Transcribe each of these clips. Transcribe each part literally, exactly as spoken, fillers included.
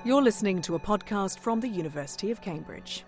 You're listening to a podcast from the University of Cambridge.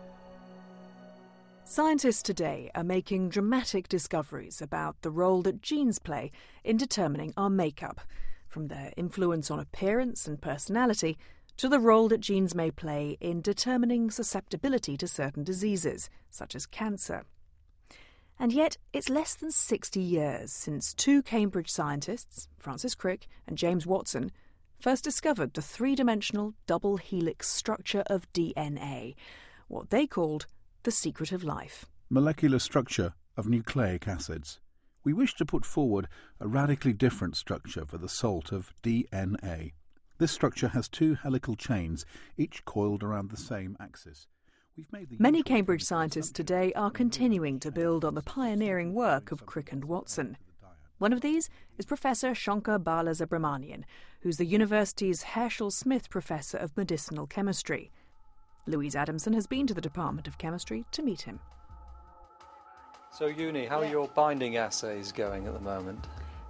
Scientists today are making dramatic discoveries about the role that genes play in determining our makeup, from their influence on appearance and personality to the role that genes may play in determining susceptibility to certain diseases, such as cancer. And yet, it's less than sixty years since two Cambridge scientists, Francis Crick and James Watson, first discovered the three-dimensional double helix structure of D N A, what they called the secret of life. Molecular structure of nucleic acids. We wish to put forward a radically different structure for the salt of D N A. This structure has two helical chains, each coiled around the same axis. We've made the Many Cambridge scientists today are continuing to build on the pioneering work of Crick and Watson. One of these is Professor Shankar Balasubramanian, who's the university's Herschel Smith Professor of Medicinal Chemistry. Louise Adamson has been to the Department of Chemistry to meet him. So, Uni, how Yeah. are your binding assays going at the moment?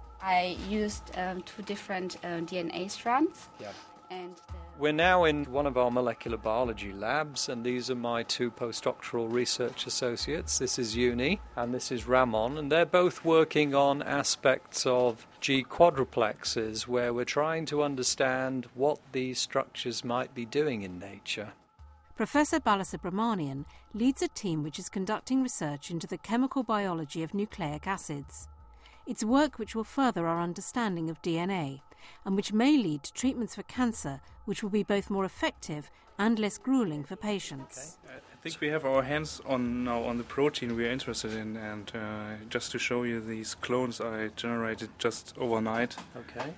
I used um, two different uh, D N A strands. Yeah. And the We're now in one of our molecular biology labs, and these are my two postdoctoral research associates. This is Uni and this is Ramon, and they're both working on aspects of G quadruplexes where we're trying to understand what these structures might be doing in nature. Professor Balasubramanian leads a team which is conducting research into the chemical biology of nucleic acids. It's work which will further our understanding of D N A and which may lead to treatments for cancer which will be both more effective and less gruelling for patients. I think we have our hands on now on the protein we are interested in, and uh, just to show you these clones I generated just overnight Okay.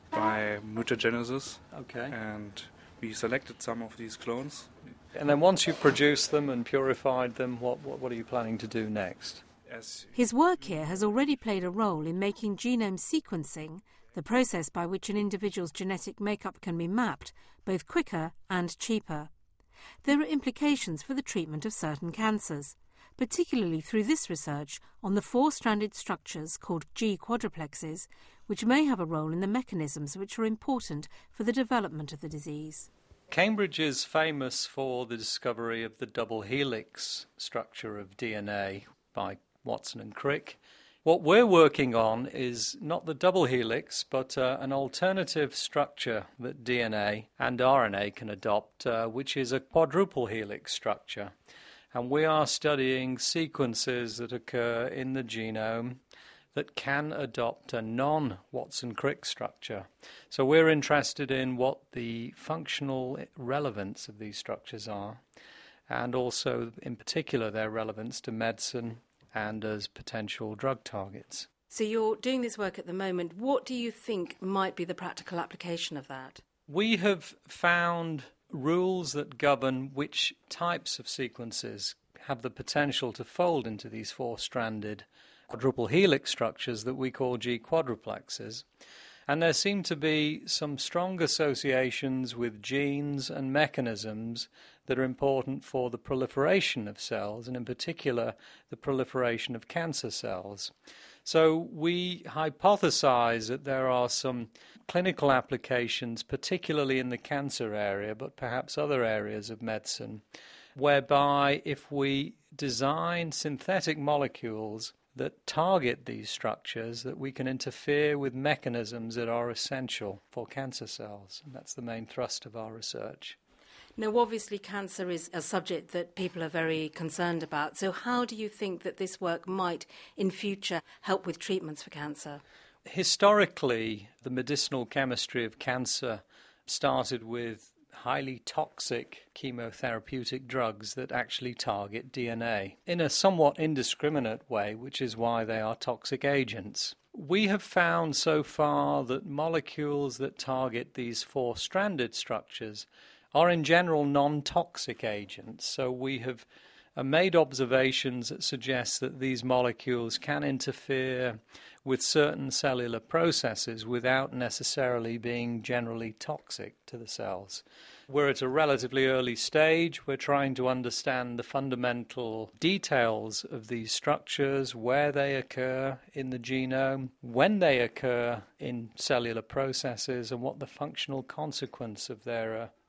by mutagenesis, Okay. and we selected some of these clones. And then once you've produced them and purified them, what, what, what are you planning to do next? As His work here has already played a role in making genome sequencing, the process by which an individual's genetic makeup can be mapped, both quicker and cheaper. There are implications for the treatment of certain cancers, particularly through this research on the four-stranded structures called G quadruplexes, which may have a role in the mechanisms which are important for the development of the disease. Cambridge is famous for the discovery of the double helix structure of D N A by Watson and Crick. What we're working on is not the double helix, but uh, an alternative structure that D N A and R N A can adopt, uh, which is a quadruple helix structure. And we are studying sequences that occur in the genome that can adopt a non-Watson-Crick structure. So we're interested in what the functional relevance of these structures are, and also, in particular, their relevance to medicine and as potential drug targets. So you're doing this work at the moment. What do you think might be the practical application of that? We have found rules that govern which types of sequences have the potential to fold into these four-stranded quadruple helix structures that we call G quadruplexes. And there seem to be some strong associations with genes and mechanisms that are important for the proliferation of cells, and in particular the proliferation of cancer cells. So we hypothesize that there are some clinical applications, particularly in the cancer area, but perhaps other areas of medicine, whereby if we design synthetic molecules that target these structures, that we can interfere with mechanisms that are essential for cancer cells. And that's the main thrust of our research. Now, obviously, cancer is a subject that people are very concerned about. So how do you think that this work might, in future, help with treatments for cancer? Historically, the medicinal chemistry of cancer started with highly toxic chemotherapeutic drugs that actually target D N A in a somewhat indiscriminate way, which is why they are toxic agents. We have found so far that molecules that target these four-stranded structures are in general non-toxic agents. So we have uh, made observations that suggest that these molecules can interfere with certain cellular processes without necessarily being generally toxic to the cells. We're at a relatively early stage. We're trying to understand the fundamental details of these structures, where they occur in the genome, when they occur in cellular processes, and what the functional consequence of their uh,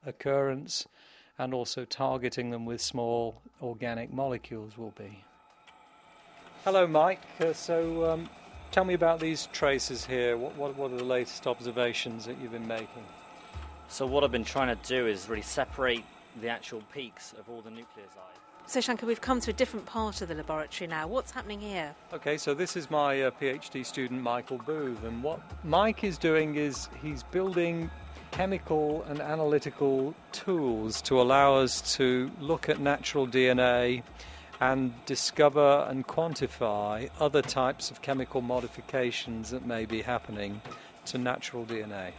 occurrence, and also targeting them with small organic molecules will be. Hello, Mike. Uh, so um, tell me about these traces here. What, what, what are the latest observations that you've been making? So what I've been trying to do is really separate the actual peaks of all the nucleosides. So, Shankar, we've come to a different part of the laboratory now. What's happening here? Okay, so this is my uh, PhD student, Michael Booth, and what Mike is doing is he's building chemical and analytical tools to allow us to look at natural D N A and discover and quantify other types of chemical modifications that may be happening to natural D N A.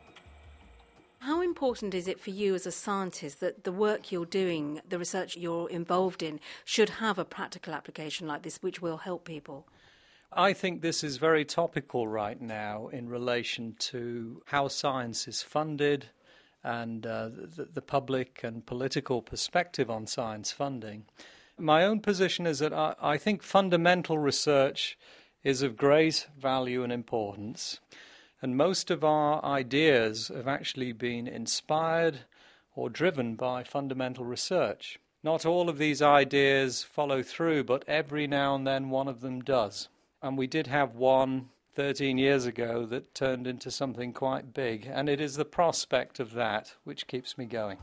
How important is it for you as a scientist that the work you're doing, the research you're involved in, should have a practical application like this which will help people? I think this is very topical right now in relation to how science is funded and uh, the, the public and political perspective on science funding. My own position is that I, I think fundamental research is of great value and importance. And most of our ideas have actually been inspired or driven by fundamental research. Not all of these ideas follow through, but every now and then one of them does. And we did have one thirteen years ago that turned into something quite big, and it is the prospect of that which keeps me going.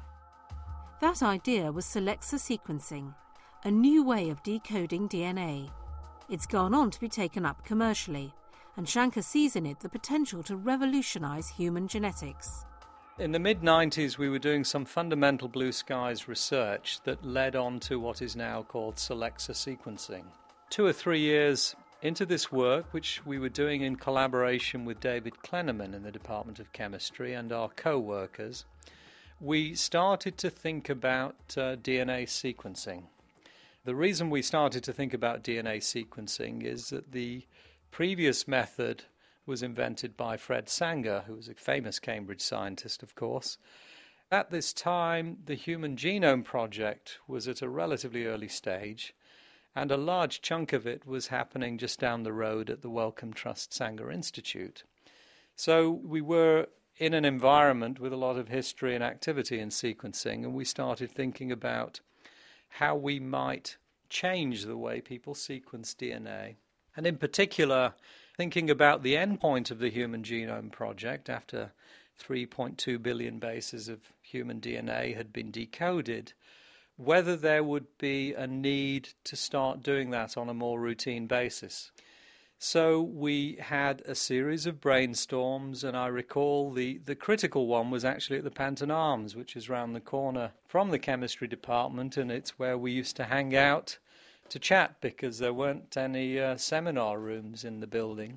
That idea was Solexa sequencing, a new way of decoding D N A. It's gone on to be taken up commercially, and Shankar sees in it the potential to revolutionise human genetics. In the mid nineties, we were doing some fundamental blue skies research that led on to what is now called Solexa sequencing. Two or three years into this work, which we were doing in collaboration with David Klenneman in the Department of Chemistry and our co-workers, we started to think about uh, D N A sequencing. The reason we started to think about D N A sequencing is that the previous method was invented by Fred Sanger, who was a famous Cambridge scientist, of course. At this time, the Human Genome Project was at a relatively early stage, and a large chunk of it was happening just down the road at the Wellcome Trust Sanger Institute. So we were in an environment with a lot of history and activity in sequencing, and we started thinking about how we might change the way people sequence D N A. And in particular, thinking about the endpoint of the Human Genome Project, after three point two billion bases of human D N A had been decoded, whether there would be a need to start doing that on a more routine basis. So we had a series of brainstorms, and I recall the, the critical one was actually at the Panton Arms, which is round the corner from the chemistry department, and it's where we used to hang out to chat because there weren't any uh, seminar rooms in the building.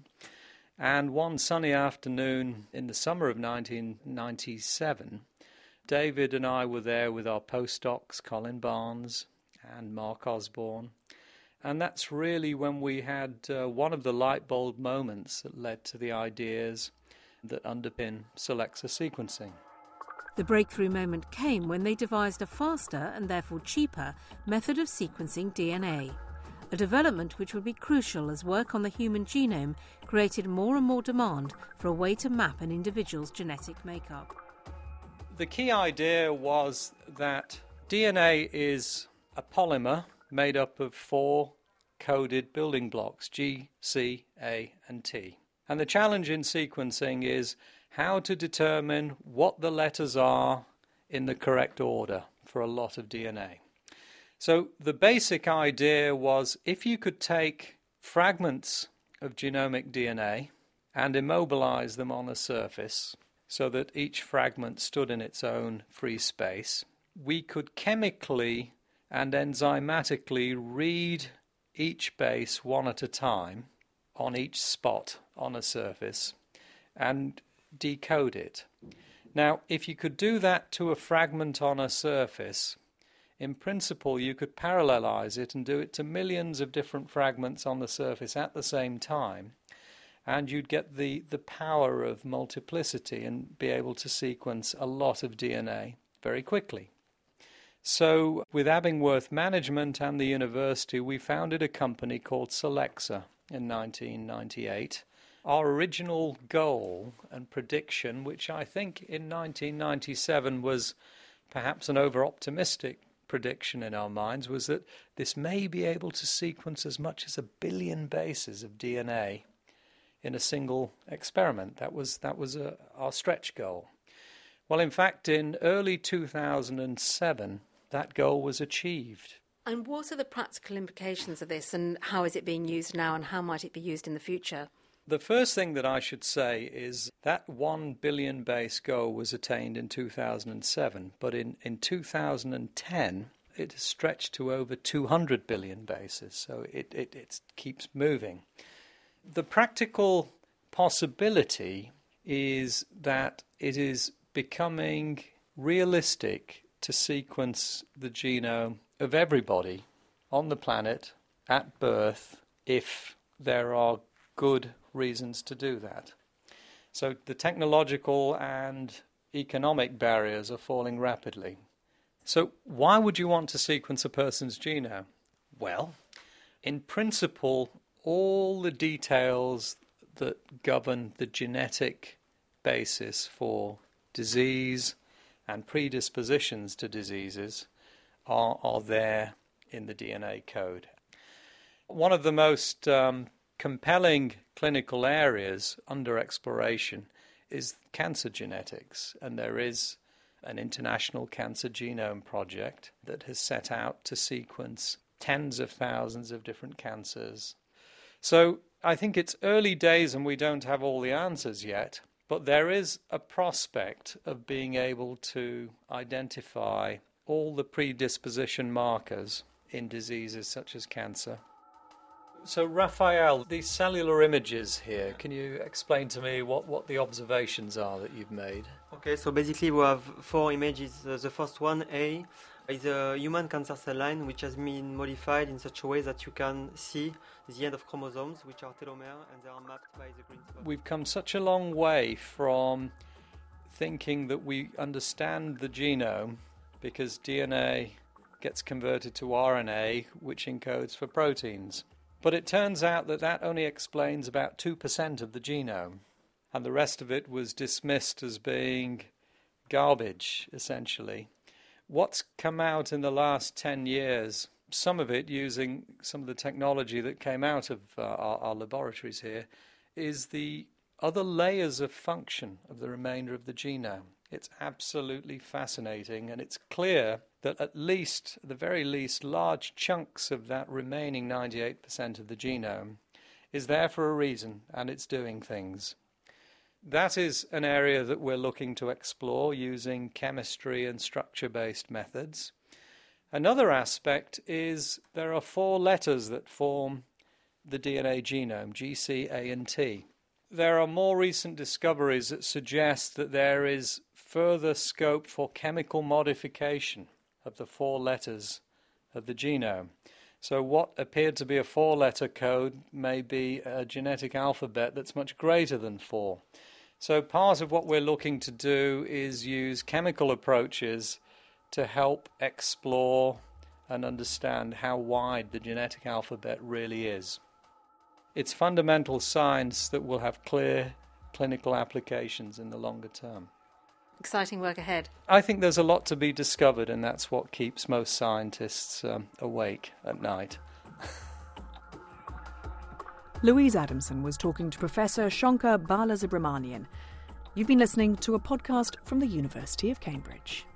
And one sunny afternoon in the summer of nineteen ninety-seven, David and I were there with our postdocs, Colin Barnes and Mark Osborne. And that's really when we had uh, one of the light bulb moments that led to the ideas that underpin Solexa sequencing. The breakthrough moment came when they devised a faster and therefore cheaper method of sequencing D N A, a development which would be crucial as work on the human genome created more and more demand for a way to map an individual's genetic makeup. The key idea was that D N A is a polymer made up of four coded building blocks, G, C, A, and T. And the challenge in sequencing is how to determine what the letters are in the correct order for a lot of D N A. So the basic idea was if you could take fragments of genomic D N A and immobilize them on a surface so that each fragment stood in its own free space, we could chemically and enzymatically read each base one at a time on each spot on a surface and decode it. Now, if you could do that to a fragment on a surface, in principle you could parallelize it and do it to millions of different fragments on the surface at the same time, and you'd get the, the power of multiplicity and be able to sequence a lot of D N A very quickly. So with Abingworth Management and the university, we founded a company called Solexa in nineteen ninety-eight. Our original goal and prediction, which I think in nineteen ninety-seven was perhaps an over-optimistic prediction in our minds, was that this may be able to sequence as much as a billion bases of D N A in a single experiment. That was that was a, our stretch goal. Well, in fact, in early two thousand seven, that goal was achieved. And what are the practical implications of this, and how is it being used now, and how might it be used in the future? The first thing that I should say is that one billion base goal was attained in two thousand seven, but in, in two thousand ten it has stretched to over two hundred billion bases, so it, it, it keeps moving. The practical possibility is that it is becoming realistic to sequence the genome of everybody on the planet at birth if there are good reasons to do that. So the technological and economic barriers are falling rapidly. So why would you want to sequence a person's genome? Well, in principle, all the details that govern the genetic basis for disease and predispositions to diseases are, are there in the D N A code. One of the most um, compelling clinical areas under exploration is cancer genetics, and there is an international cancer genome project that has set out to sequence tens of thousands of different cancers. So I think it's early days and we don't have all the answers yet, but there is a prospect of being able to identify all the predisposition markers in diseases such as cancer. So, Raphael, these cellular images here, can you explain to me what, what the observations are that you've made? Okay, so basically we have four images. Uh, the first one, A, is a human cancer cell line which has been modified in such a way that you can see the end of chromosomes, which are telomere, and they are mapped by the green spot. We've come such a long way from thinking that we understand the genome because D N A gets converted to R N A, which encodes for proteins. But it turns out that that only explains about two percent of the genome, and the rest of it was dismissed as being garbage, essentially. What's come out in the last ten years, some of it using some of the technology that came out of uh, our, our laboratories here, is the other layers of function of the remainder of the genome. It's absolutely fascinating, and it's clear that at least, at the very least, large chunks of that remaining ninety-eight percent of the genome is there for a reason, and it's doing things. That is an area that we're looking to explore using chemistry and structure-based methods. Another aspect is there are four letters that form the D N A genome, G, C, A, and T. There are more recent discoveries that suggest that there is further scope for chemical modification of the four letters of the genome. So what appeared to be a four-letter code may be a genetic alphabet that's much greater than four. So part of what we're looking to do is use chemical approaches to help explore and understand how wide the genetic alphabet really is. It's fundamental science that will have clear clinical applications in the longer term. Exciting work ahead. I think there's a lot to be discovered, and that's what keeps most scientists um, awake at night. Louise Adamson was talking to Professor Shankar Balasubramanian. You've been listening to a podcast from the University of Cambridge.